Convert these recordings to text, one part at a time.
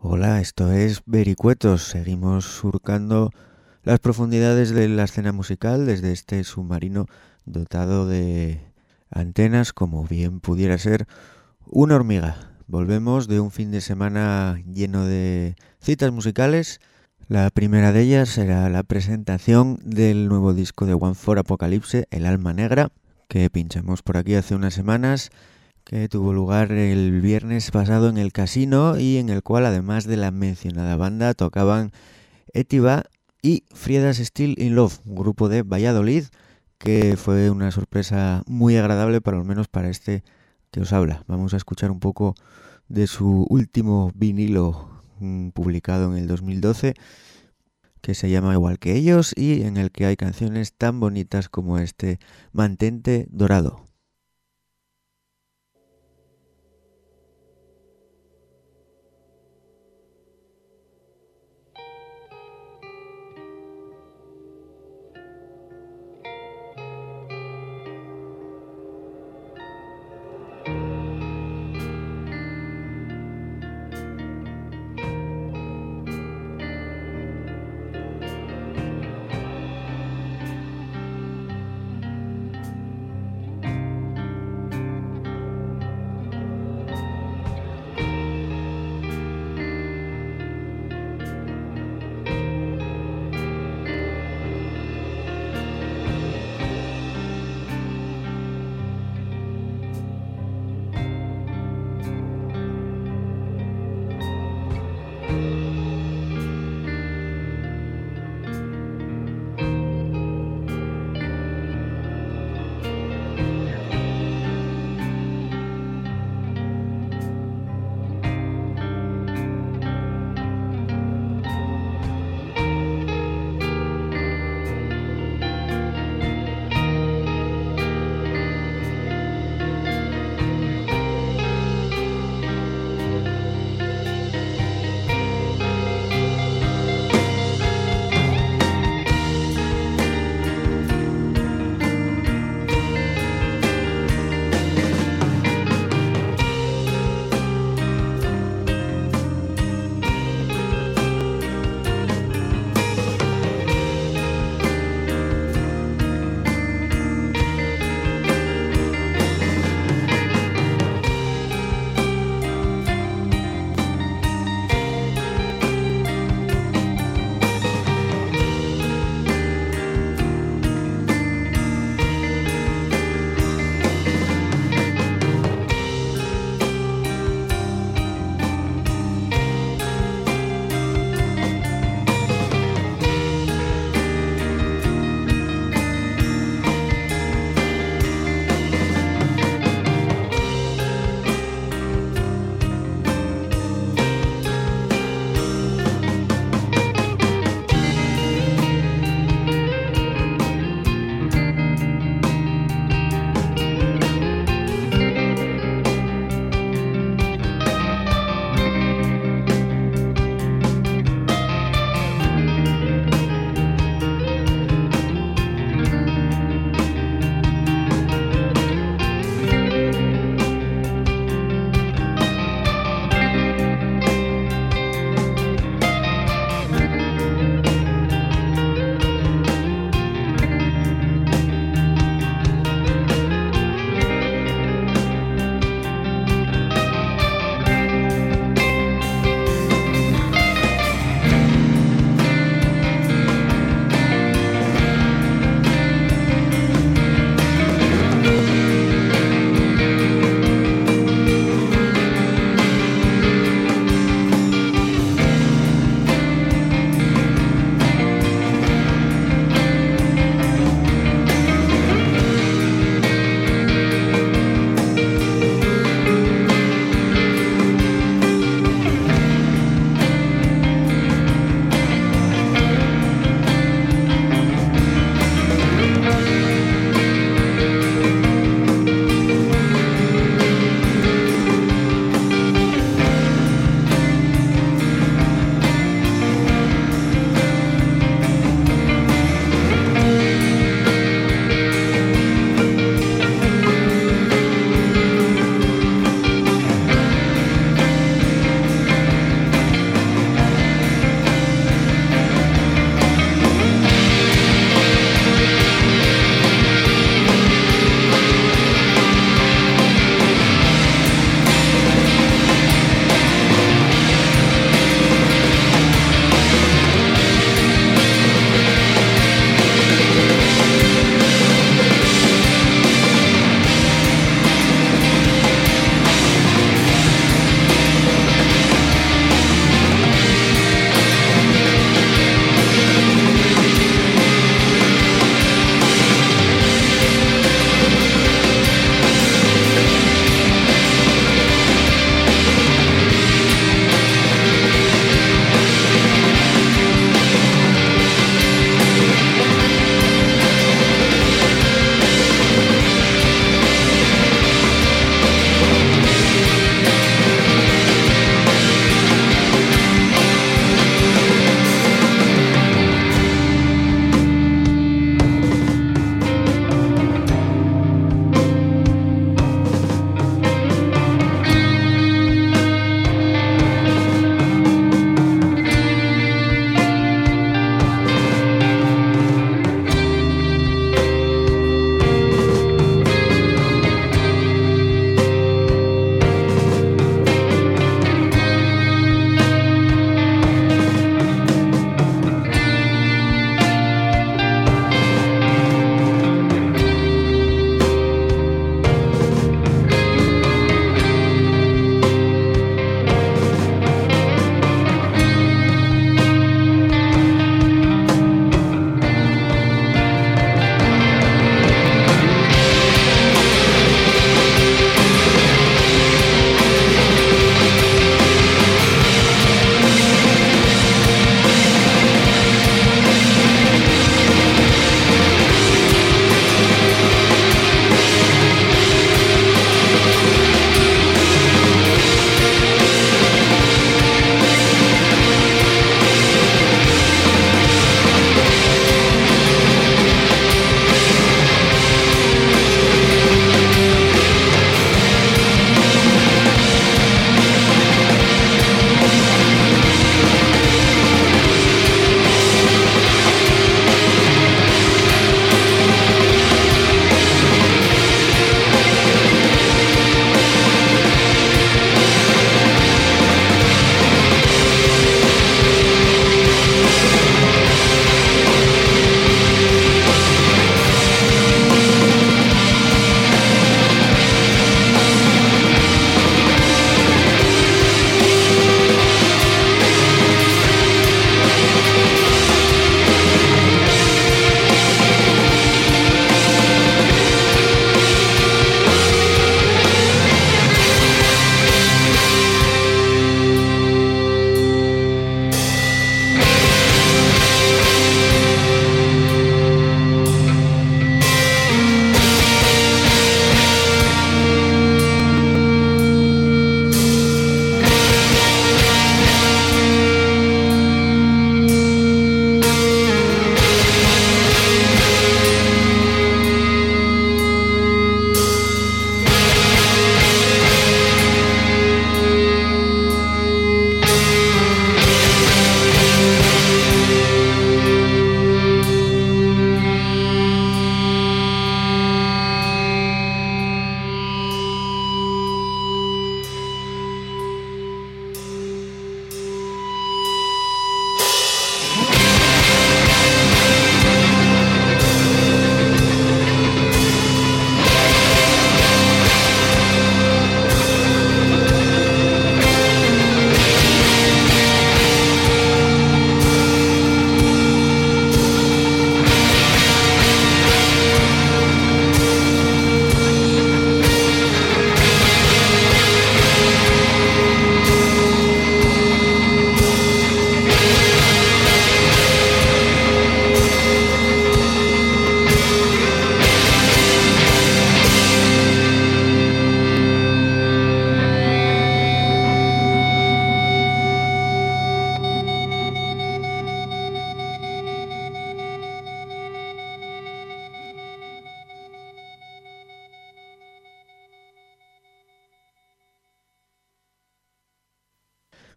Hola, esto es Vericuetos. Seguimos surcando las profundidades de la escena musical desde este submarino dotado de antenas como bien pudiera ser una hormiga. Volvemos de un fin de semana lleno de citas musicales. La primera de ellas será la presentación del nuevo disco de One for Apocalypse, El Alma Negra, que pinchamos por aquí hace unas semanas, que tuvo lugar el viernes pasado en el Casino y en el cual, además de la mencionada banda, tocaban Etiva y Friedas Still in Love, un grupo de Valladolid que fue una sorpresa muy agradable, para lo menos para este que os habla. Vamos a escuchar un poco de su último vinilo publicado en el 2012, que se llama igual que ellos y en el que hay canciones tan bonitas como este Mantente Dorado.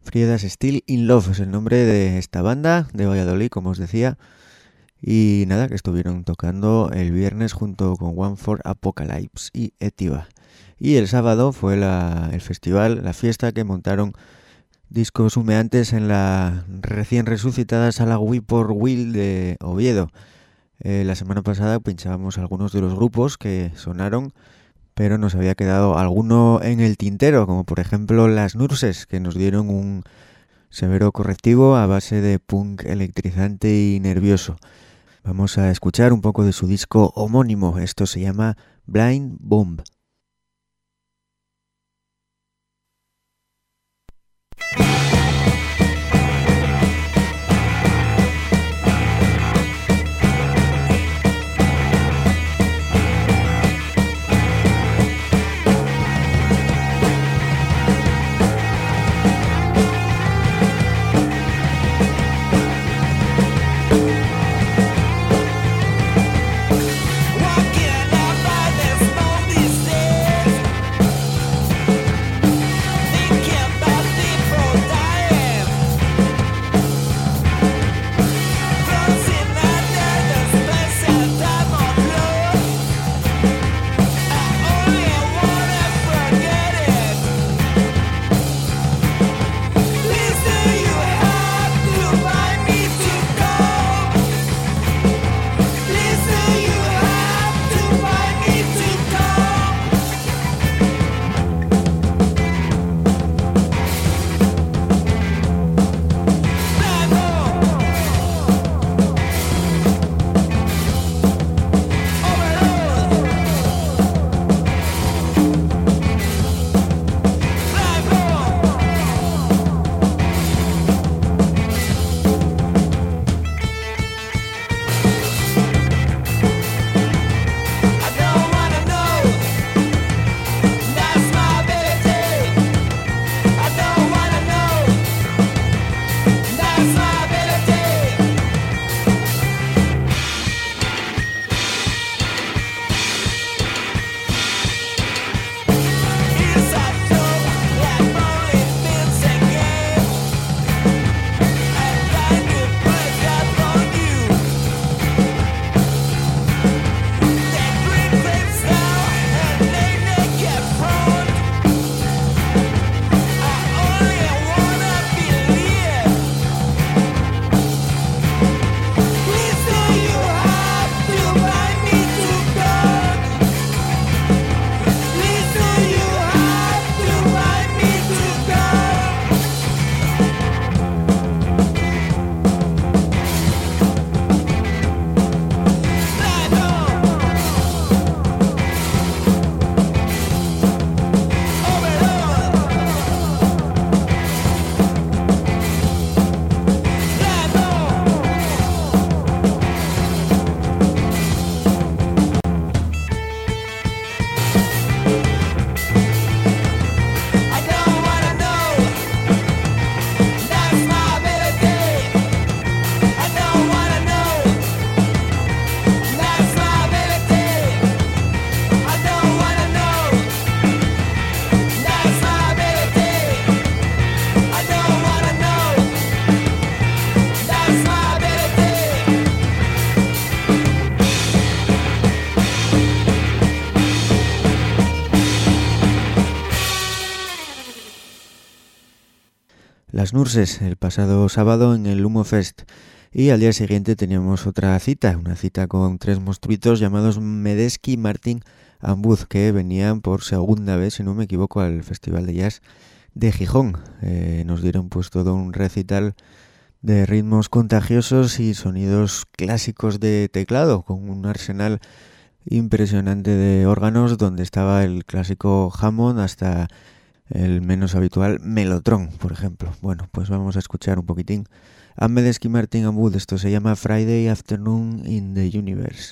Friedas Still in Love es el nombre de esta banda de Valladolid, como os decía. Y nada, que estuvieron tocando el viernes junto con One for Apocalypse y Etiva. Y el sábado fue el festival, la fiesta que montaron discos humeantes en la recién resucitada sala Whippoorwill de Oviedo. La semana pasada pinchábamos algunos de los grupos que sonaron, pero nos había quedado alguno en el tintero, como por ejemplo Las Nurses, que nos dieron un severo correctivo a base de punk electrizante y nervioso. Vamos a escuchar un poco de su disco homónimo. Esto se llama Blind Bomb. Las Nurses el pasado sábado en el Humo Fest, y al día siguiente teníamos otra cita, una cita con tres monstruitos llamados Medeski, Martin and Booth, que venían por segunda vez, si no me equivoco, al Festival de Jazz de Gijón. Nos dieron pues todo un recital de ritmos contagiosos y sonidos clásicos de teclado, con un arsenal impresionante de órganos, donde estaba el clásico Hammond hasta el menos habitual Mellotron, por ejemplo. Bueno, pues vamos a escuchar un poquitín a Medeski, Martin and Booth. Esto se llama Friday Afternoon in the Universe.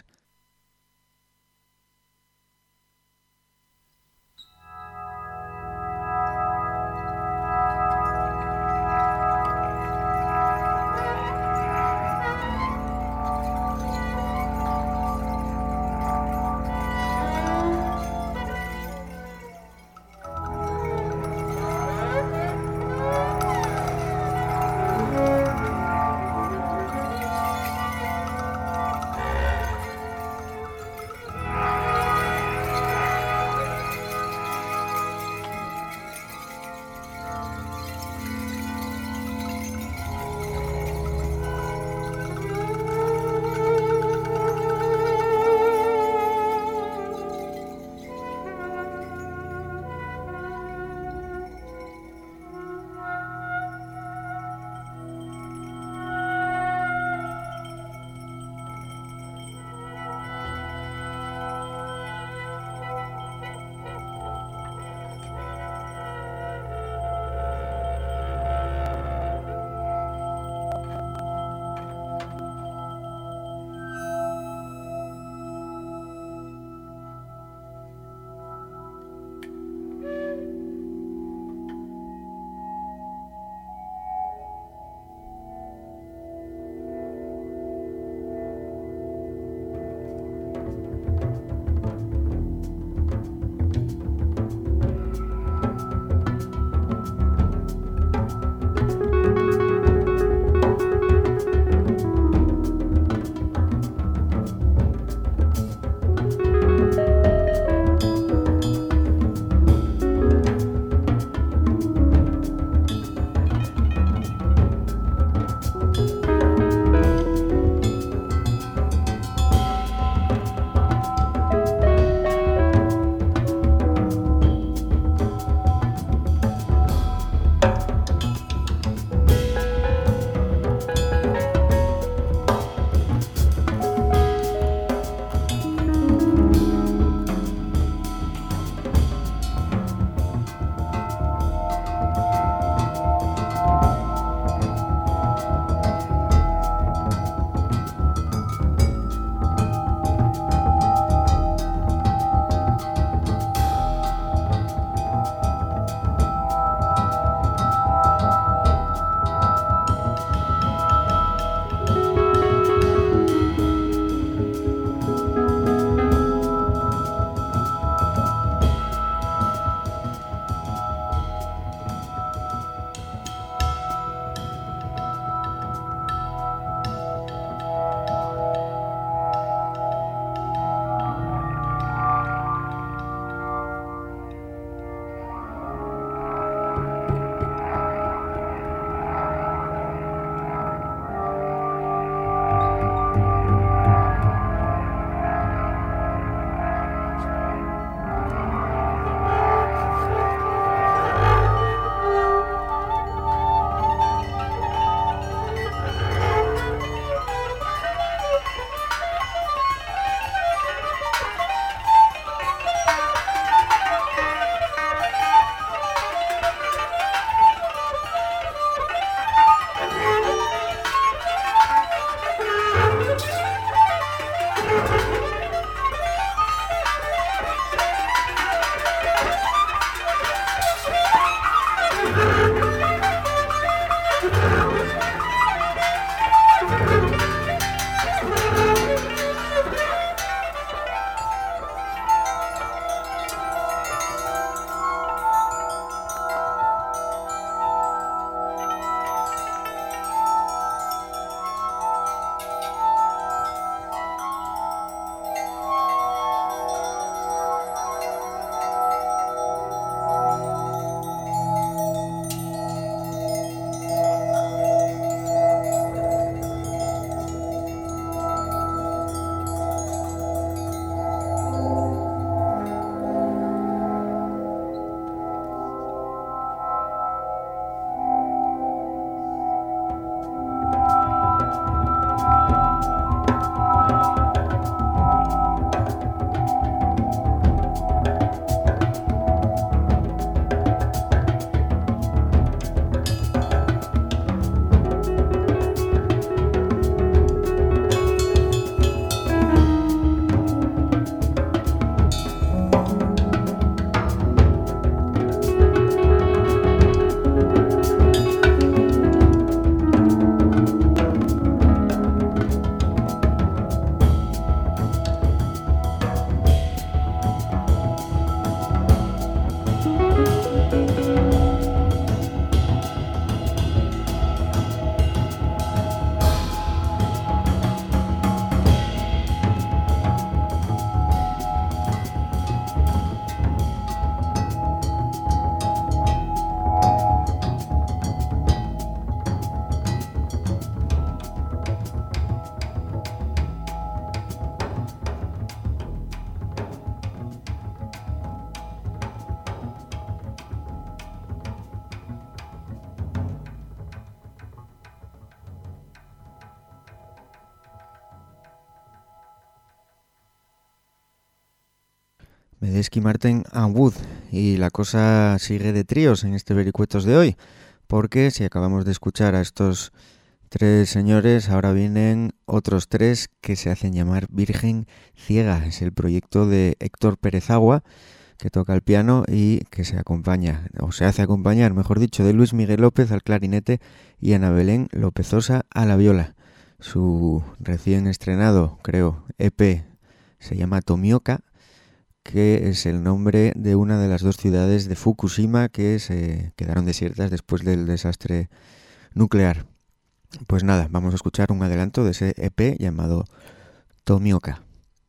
Medeski Martin and Wood, y la cosa sigue de tríos en este Vericuetos de hoy, porque si acabamos de escuchar a estos tres señores, ahora vienen otros tres que se hacen llamar Virgen Ciega. Es el proyecto de Héctor Pérez Agua, que toca el piano y que se acompaña, o se hace acompañar, mejor dicho, de Luis Miguel López al clarinete y Ana Belén Lópezosa a la viola. Su recién estrenado, creo, EP se llama Tomioka, que es el nombre de una de las dos ciudades de Fukushima que se quedaron desiertas después del desastre nuclear. Pues nada, vamos a escuchar un adelanto de ese EP llamado Tomioka.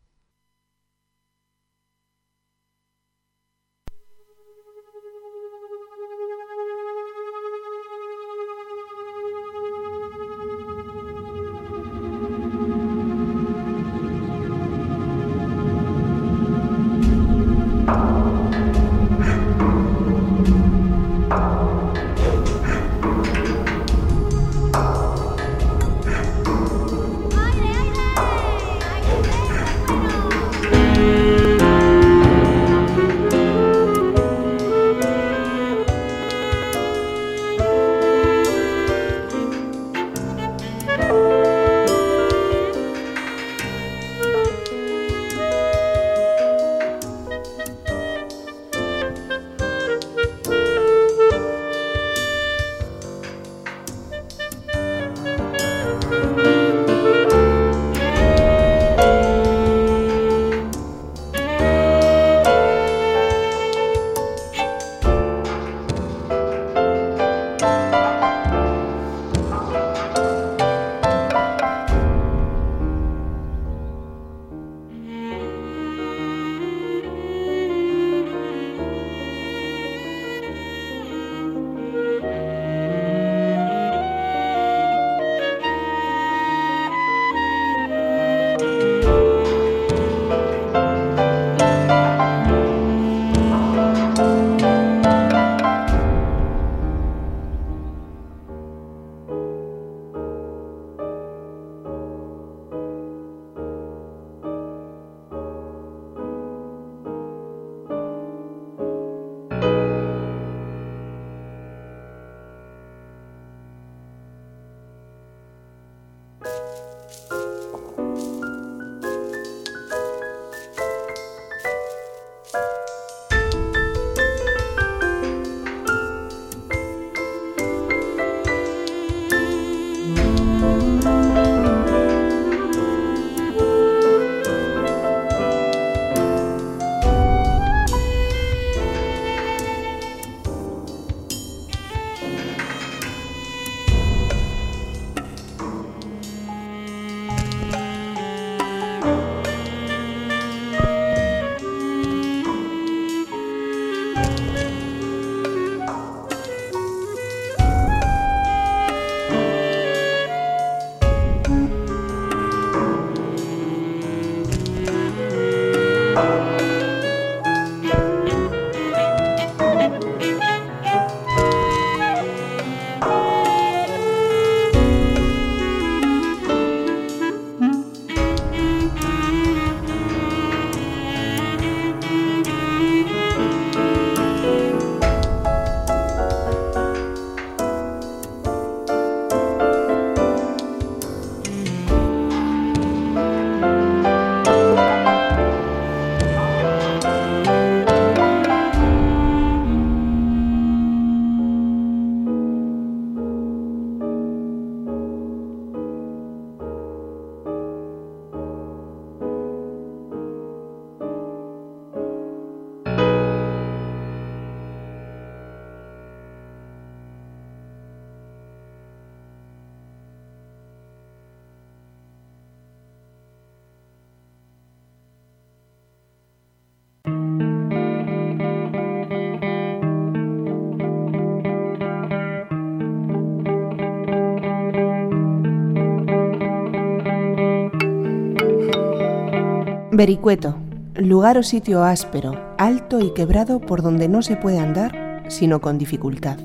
Vericueto, lugar o sitio áspero, alto y quebrado por donde no se puede andar sino con dificultad.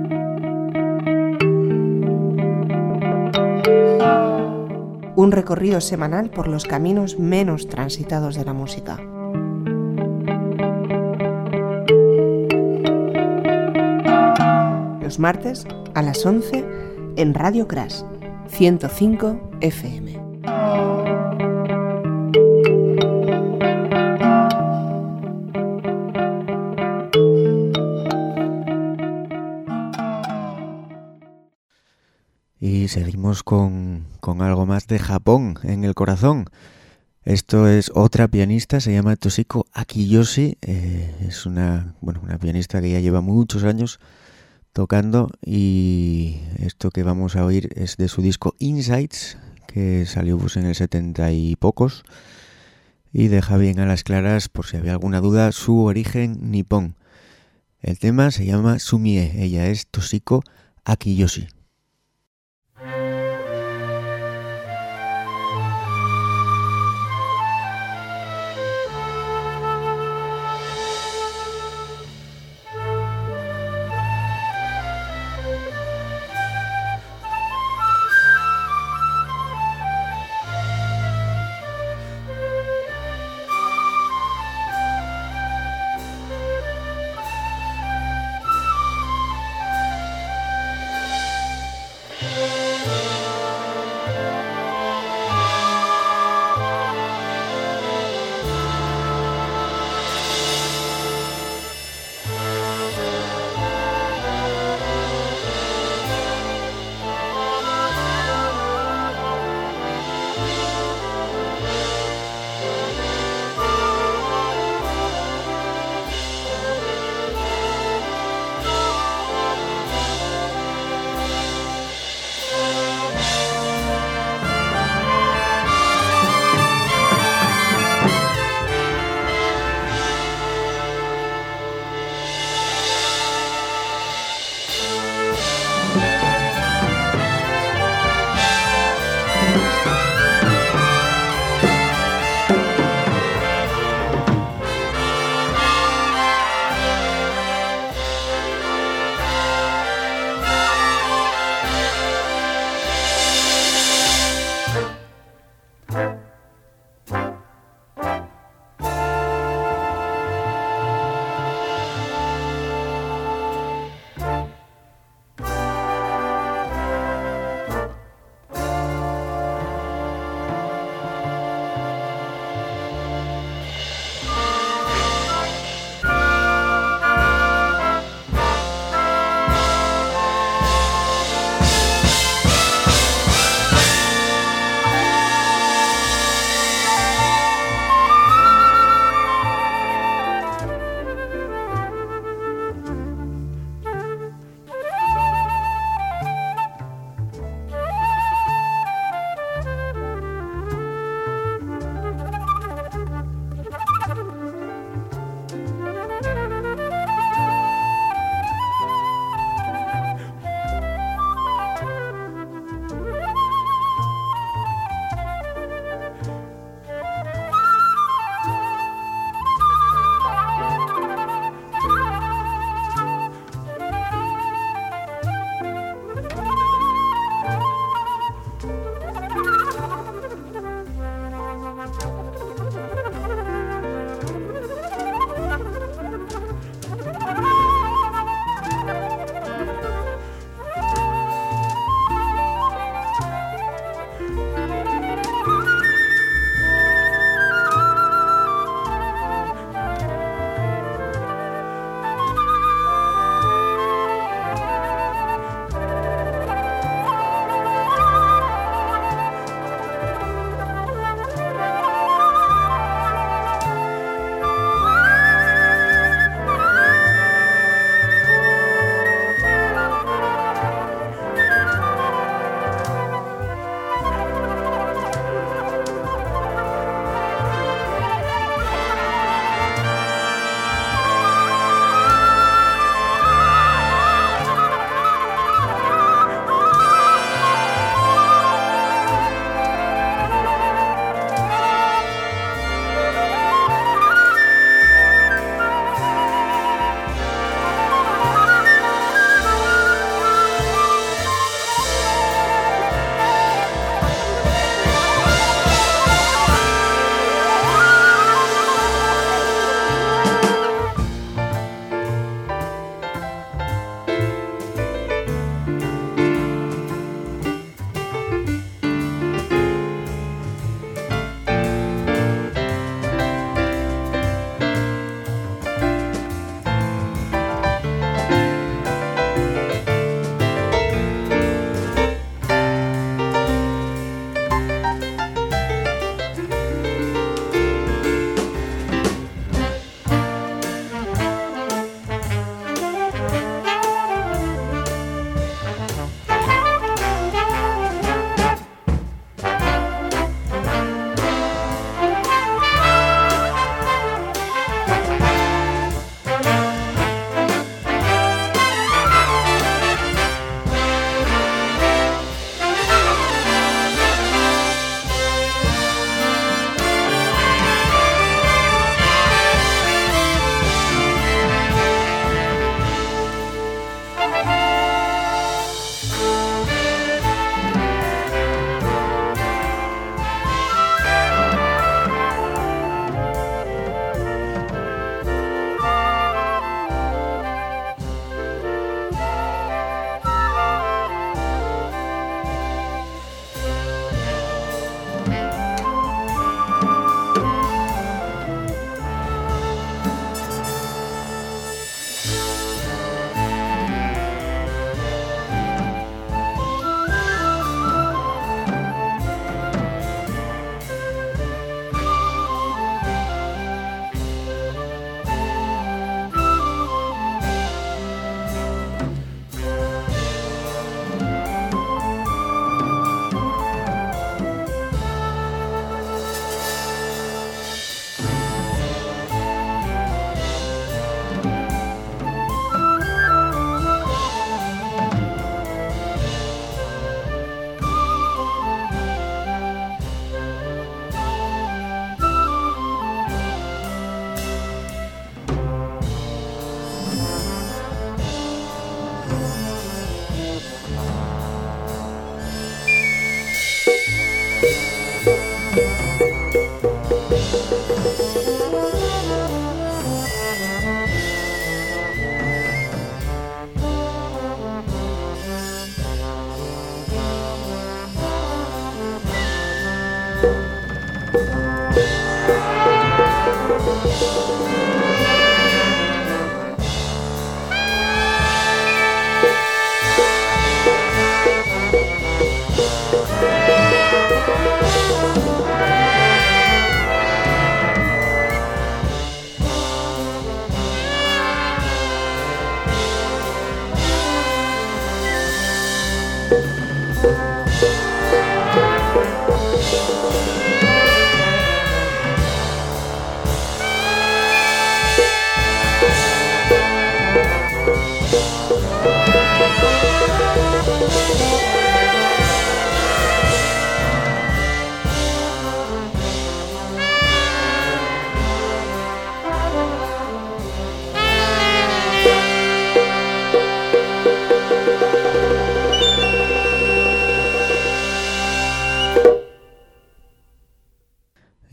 Un recorrido semanal por los caminos menos transitados de la música. los martes a las 11 en Radio Crash 105 FM. Y seguimos con algo más de Japón en el corazón. Esto es otra pianista, se llama Toshiko Akiyoshi. Es una pianista que ya lleva muchos años tocando, y esto que vamos a oír es de su disco Insights, que salió pues en el 70 y pocos, y deja bien a las claras, por si había alguna duda, su origen nipón. El tema se llama Sumie, ella es Toshiko Akiyoshi.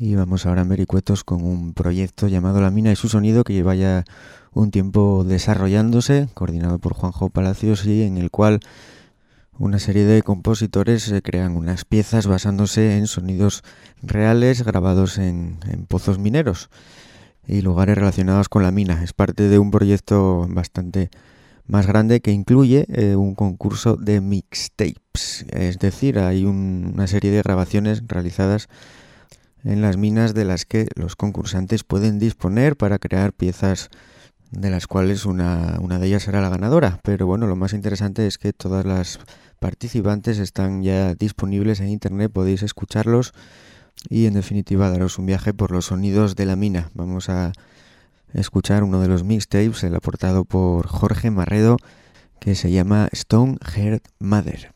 Y vamos ahora en Vericuetos con un proyecto llamado La Mina y su sonido, que lleva ya un tiempo desarrollándose, coordinado por Juanjo Palacios, y en el cual una serie de compositores crean unas piezas basándose en sonidos reales grabados en pozos mineros y lugares relacionados con la mina. Es parte de un proyecto bastante más grande que incluye un concurso de mixtapes, es decir, hay una serie de grabaciones realizadas en las minas de las que los concursantes pueden disponer para crear piezas de las cuales una de ellas será la ganadora. Pero bueno, lo más interesante es que todas las participantes están ya disponibles en internet, podéis escucharlos y en definitiva daros un viaje por los sonidos de la mina. Vamos a escuchar uno de los mixtapes, el aportado por Jorge Marredo, que se llama Stone Heart Mother.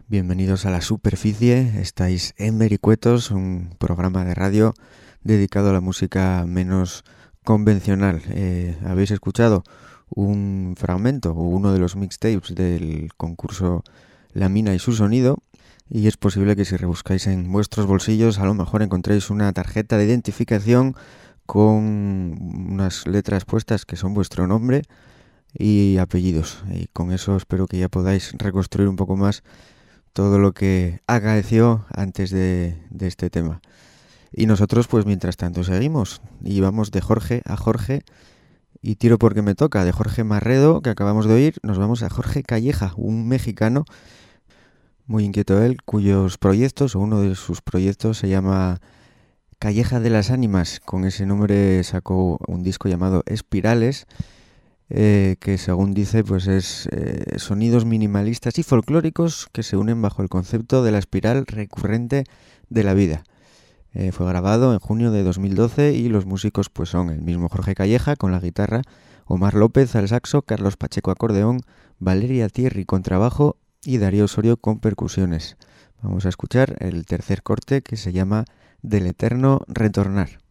Bienvenidos a La Superficie, estáis en Vericuetos, un programa de radio dedicado a la música menos convencional. Habéis escuchado un fragmento o uno de los mixtapes del concurso La Mina y su sonido, y es posible que si rebuscáis en vuestros bolsillos a lo mejor encontréis una tarjeta de identificación con unas letras puestas que son vuestro nombre y apellidos, y con eso espero que ya podáis reconstruir un poco más todo lo que acaeció antes de este tema. Y nosotros pues mientras tanto seguimos y vamos de Jorge a Jorge, y tiro porque me toca. De Jorge Marredo, que acabamos de oír, nos vamos a Jorge Calleja, un mexicano muy inquieto él, cuyos proyectos, o uno de sus proyectos, se llama Calleja de las Ánimas. Con ese nombre sacó un disco llamado Espirales, que según dice pues es sonidos minimalistas y folclóricos que se unen bajo el concepto de la espiral recurrente de la vida. Fue grabado en junio de 2012 y los músicos pues son el mismo Jorge Calleja con la guitarra, Omar López al saxo, Carlos Pacheco acordeón, Valeria Thierry contrabajo y Darío Osorio con percusiones. Vamos a escuchar el tercer corte, que se llama Del Eterno Retornar.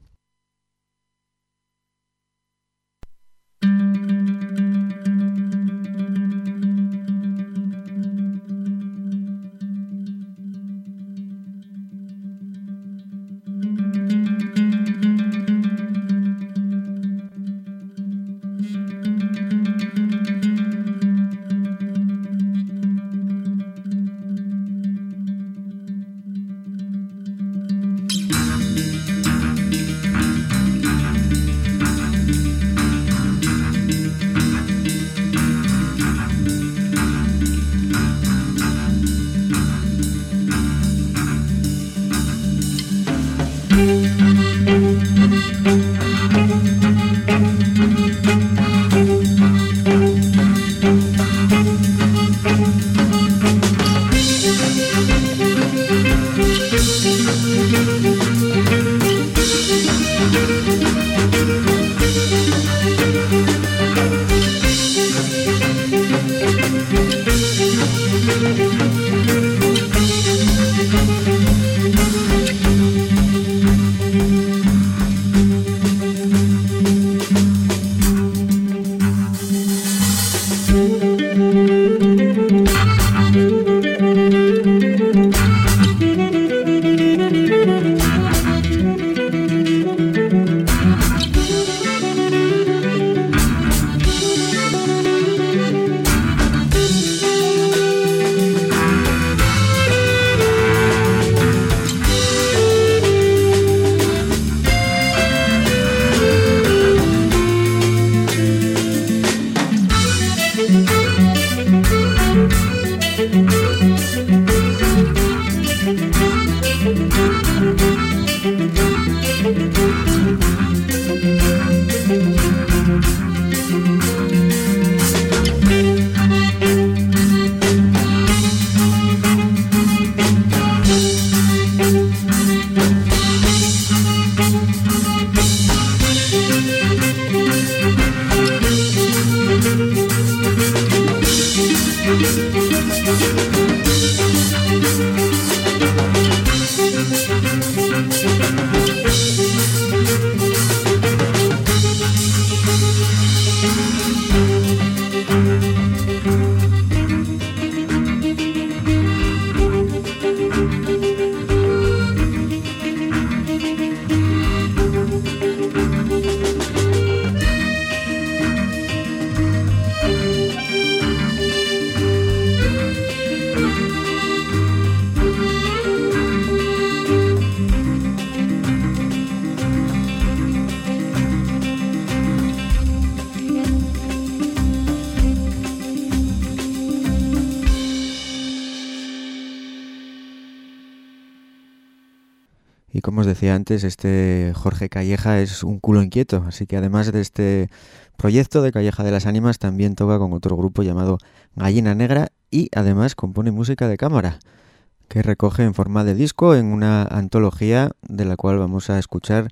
Y como os decía antes, este Jorge Calleja es un culo inquieto, así que además de este proyecto de Calleja de las Ánimas, también toca con otro grupo llamado Gallina Negra y además compone música de cámara, que recoge en forma de disco en una antología de la cual vamos a escuchar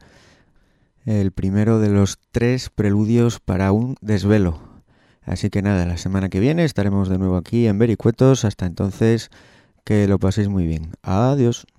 el primero de los 3 preludios para un desvelo. Así que nada, la semana que viene estaremos de nuevo aquí en Vericuetos. Hasta entonces, Que lo paséis muy bien. Adiós.